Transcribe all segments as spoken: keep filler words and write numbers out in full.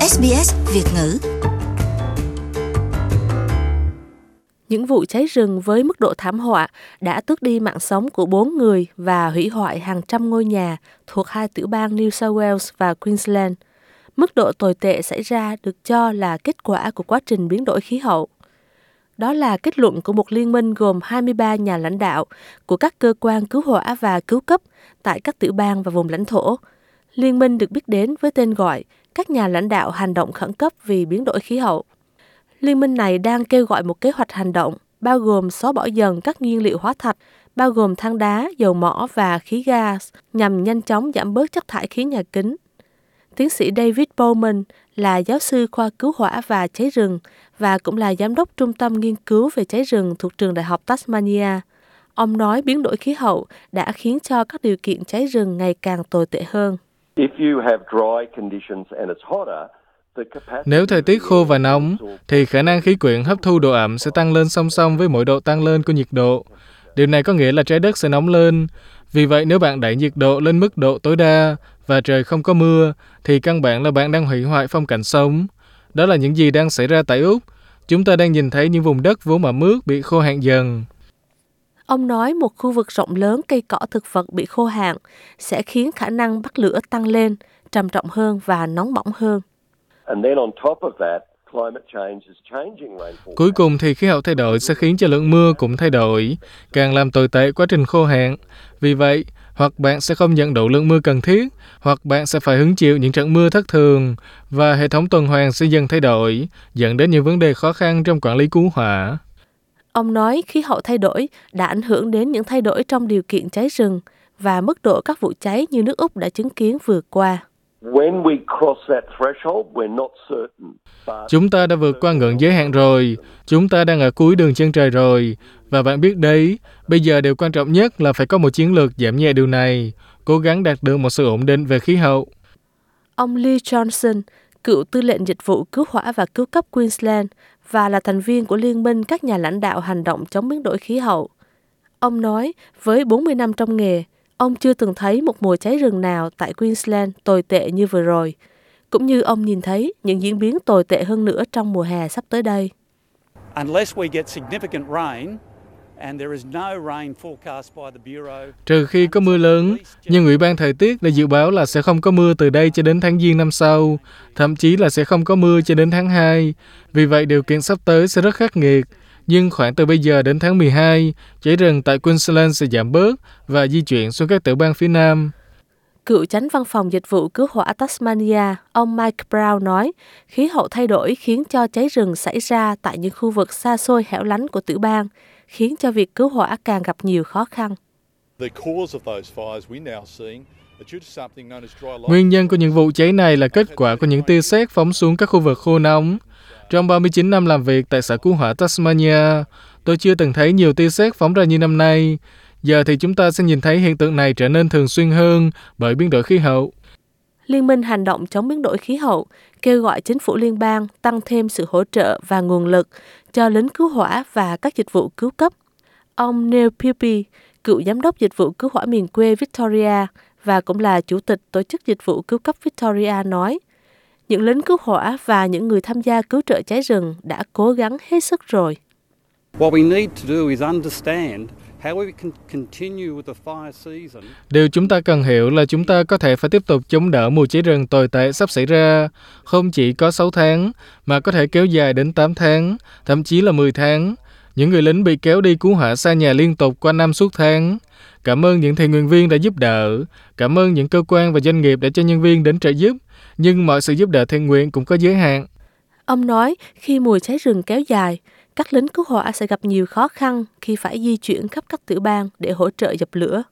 ét bê ét Việt ngữ. Những vụ cháy rừng với mức độ thảm họa đã tước đi mạng sống của bốn người và hủy hoại hàng trăm ngôi nhà thuộc hai tiểu bang New South Wales và Queensland. Mức độ tồi tệ xảy ra được cho là kết quả của quá trình biến đổi khí hậu. Đó là kết luận của một liên minh gồm hai mươi ba nhà lãnh đạo của các cơ quan cứu hỏa và cứu cấp tại các tiểu bang và vùng lãnh thổ. Liên minh được biết đến với tên gọi các nhà lãnh đạo hành động khẩn cấp vì biến đổi khí hậu. Liên minh này đang kêu gọi một kế hoạch hành động bao gồm xóa bỏ dần các nhiên liệu hóa thạch, bao gồm than đá, dầu mỏ và khí gas nhằm nhanh chóng giảm bớt chất thải khí nhà kính. Tiến sĩ David Bowman là giáo sư khoa cứu hỏa và cháy rừng và cũng là giám đốc trung tâm nghiên cứu về cháy rừng thuộc trường đại học Tasmania. Ông nói biến đổi khí hậu đã khiến cho các điều kiện cháy rừng ngày càng tồi tệ hơn. Nếu thời tiết khô và nóng, thì khả năng khí quyển hấp thu độ ẩm sẽ tăng lên song song với mỗi độ tăng lên của nhiệt độ. Điều này có nghĩa là trái đất sẽ nóng lên. Vì vậy, nếu bạn đẩy nhiệt độ lên mức độ tối đa và trời không có mưa, thì căn bản là bạn đang hủy hoại phong cảnh sống. Đó là những gì đang xảy ra tại Úc. Chúng ta đang nhìn thấy những vùng đất vốn màu mướt bị khô hạn dần. Ông nói một khu vực rộng lớn cây cỏ thực vật bị khô hạn sẽ khiến khả năng bắt lửa tăng lên, trầm trọng hơn và nóng bỏng hơn. Cuối cùng thì khí hậu thay đổi sẽ khiến cho lượng mưa cũng thay đổi, càng làm tồi tệ quá trình khô hạn. Vì vậy, hoặc bạn sẽ không nhận đủ lượng mưa cần thiết, hoặc bạn sẽ phải hứng chịu những trận mưa thất thường, và hệ thống tuần hoàn sẽ dần thay đổi, dẫn đến những vấn đề khó khăn trong quản lý cứu hỏa. Ông nói khí hậu thay đổi đã ảnh hưởng đến những thay đổi trong điều kiện cháy rừng và mức độ các vụ cháy như nước Úc đã chứng kiến vừa qua. Chúng ta đã vượt qua ngưỡng giới hạn rồi, chúng ta đang ở cuối đường chân trời rồi, và bạn biết đấy, bây giờ điều quan trọng nhất là phải có một chiến lược giảm nhẹ điều này, cố gắng đạt được một sự ổn định về khí hậu. Ông Lee Johnson, cựu tư lệnh dịch vụ cứu hỏa và cứu cấp Queensland và là thành viên của Liên minh các nhà lãnh đạo hành động chống biến đổi khí hậu. Ông nói, với bốn mươi năm trong nghề, ông chưa từng thấy một mùa cháy rừng nào tại Queensland tồi tệ như vừa rồi, cũng như ông nhìn thấy những diễn biến tồi tệ hơn nữa trong mùa hè sắp tới đây. Trừ khi có mưa lớn, nhưng Ủy ban Thời tiết đã dự báo là sẽ không có mưa từ đây cho đến tháng Giêng năm sau, thậm chí là sẽ không có mưa cho đến tháng hai. Vì vậy, điều kiện sắp tới sẽ rất khắc nghiệt. Nhưng khoảng từ bây giờ đến tháng mười hai, cháy rừng tại Queensland sẽ giảm bớt và di chuyển xuống các tiểu bang phía Nam. Cựu chánh văn phòng dịch vụ cứu hỏa Tasmania, ông Mike Brown nói, khí hậu thay đổi khiến cho cháy rừng xảy ra tại những khu vực xa xôi hẻo lánh của tiểu bang, khiến cho việc cứu hỏa càng gặp nhiều khó khăn. Nguyên nhân của những vụ cháy này là kết quả của những tia sét phóng xuống các khu vực khô nóng. Trong ba mươi chín năm làm việc tại sở cứu hỏa Tasmania, tôi chưa từng thấy nhiều tia sét phóng ra như năm nay. Giờ thì chúng ta sẽ nhìn thấy hiện tượng này trở nên thường xuyên hơn bởi biến đổi khí hậu. Liên minh hành động chống biến đổi khí hậu kêu gọi chính phủ liên bang tăng thêm sự hỗ trợ và nguồn lực cho lính cứu hỏa và các dịch vụ cứu cấp. Ông Neil Pearby, cựu giám đốc dịch vụ cứu hỏa miền quê Victoria và cũng là chủ tịch tổ chức dịch vụ cứu cấp Victoria nói, những lính cứu hỏa và những người tham gia cứu trợ cháy rừng đã cố gắng hết sức rồi. Điều chúng ta cần hiểu là chúng ta có thể phải tiếp tục chống đỡ mùa cháy rừng tồi tệ sắp xảy ra, không chỉ có sáu tháng, mà có thể kéo dài đến tám tháng, thậm chí là mười tháng. Những người lính bị kéo đi cứu hỏa xa nhà liên tục qua năm suốt tháng. Cảm ơn những thiện nguyện viên đã giúp đỡ, cảm ơn những cơ quan và doanh nghiệp đã cho nhân viên đến trợ giúp, nhưng mọi sự giúp đỡ thiện nguyện cũng có giới hạn. Ông nói, khi mùa cháy rừng kéo dài, các lính cứu hỏa sẽ gặp nhiều khó khăn khi phải di chuyển khắp các tiểu bang để hỗ trợ dập lửa.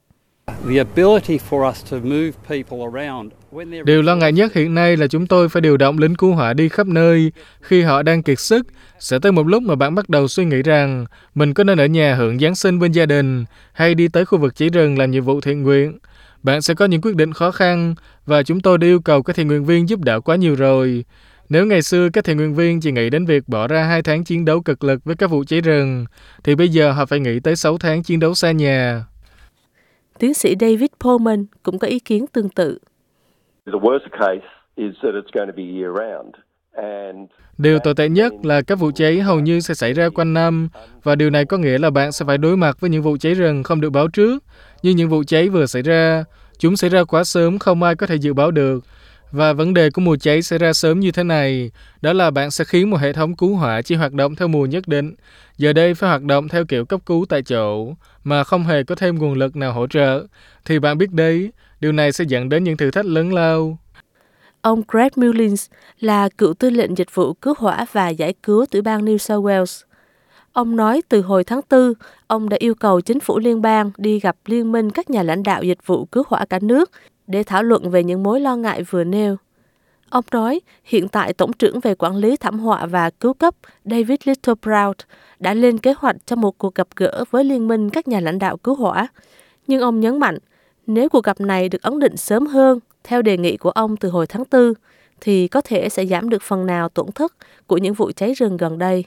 Điều lo ngại nhất hiện nay là chúng tôi phải điều động lính cứu hỏa đi khắp nơi khi họ đang kiệt sức. Sẽ tới một lúc mà bạn bắt đầu suy nghĩ rằng mình có nên ở nhà hưởng Giáng sinh bên gia đình hay đi tới khu vực cháy rừng làm nhiệm vụ thiện nguyện. Bạn sẽ có những quyết định khó khăn và chúng tôi đã yêu cầu các thiện nguyện viên giúp đỡ quá nhiều rồi. Nếu ngày xưa các thiện nguyện viên chỉ nghĩ đến việc bỏ ra hai tháng chiến đấu cực lực với các vụ cháy rừng, thì bây giờ họ phải nghĩ tới sáu tháng chiến đấu xa nhà. Tiến sĩ David Bowman cũng có ý kiến tương tự. Điều tồi tệ nhất là các vụ cháy hầu như sẽ xảy ra quanh năm, và điều này có nghĩa là bạn sẽ phải đối mặt với những vụ cháy rừng không được báo trước. Nhưng những vụ cháy vừa xảy ra, chúng xảy ra quá sớm, không ai có thể dự báo được. Và vấn đề của mùa cháy xảy ra sớm như thế này, đó là bạn sẽ khiến một hệ thống cứu hỏa chỉ hoạt động theo mùa nhất định, giờ đây phải hoạt động theo kiểu cấp cứu tại chỗ, mà không hề có thêm nguồn lực nào hỗ trợ. Thì bạn biết đấy, điều này sẽ dẫn đến những thử thách lớn lao. Ông Greg Mullins là cựu tư lệnh dịch vụ cứu hỏa và giải cứu tiểu bang New South Wales. Ông nói từ hồi tháng tư, ông đã yêu cầu chính phủ liên bang đi gặp liên minh các nhà lãnh đạo dịch vụ cứu hỏa cả nước để thảo luận về những mối lo ngại vừa nêu. Ông nói hiện tại Tổng trưởng về quản lý thảm họa và cứu cấp David Littleproud đã lên kế hoạch cho một cuộc gặp gỡ với liên minh các nhà lãnh đạo cứu hỏa. Nhưng ông nhấn mạnh, nếu cuộc gặp này được ấn định sớm hơn, theo đề nghị của ông từ hồi tháng tư, thì có thể sẽ giảm được phần nào tổn thất của những vụ cháy rừng gần đây.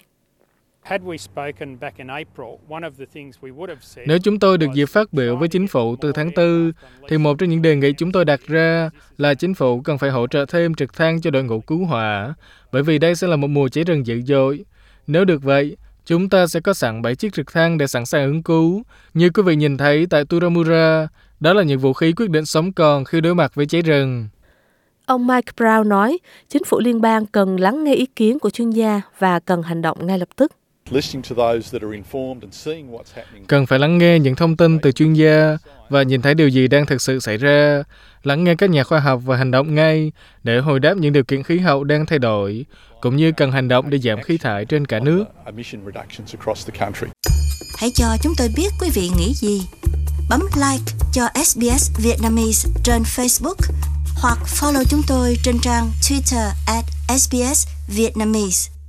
Nếu chúng tôi được dịp phát biểu với chính phủ từ tháng tư, thì một trong những đề nghị chúng tôi đặt ra là chính phủ cần phải hỗ trợ thêm trực thăng cho đội ngũ cứu hỏa, bởi vì đây sẽ là một mùa cháy rừng dữ dội. Nếu được vậy, chúng ta sẽ có sẵn bảy chiếc trực thăng để sẵn sàng ứng cứu. Như quý vị nhìn thấy tại Turramurra, đó là những vũ khí quyết định sống còn khi đối mặt với cháy rừng. Ông Mike Brown nói, chính phủ liên bang cần lắng nghe ý kiến của chuyên gia và cần hành động ngay lập tức. Cần phải lắng nghe những thông tin từ chuyên gia và nhìn thấy điều gì đang thực sự xảy ra, lắng nghe các nhà khoa học và hành động ngay để hồi đáp những điều kiện khí hậu đang thay đổi, cũng như cần hành động để giảm khí thải trên cả nước. Hãy cho chúng tôi biết quý vị nghĩ gì. Bấm like cho ét bê ét Vietnamese trên Facebook hoặc follow chúng tôi trên trang Twitter at ét bê ét Vietnamese.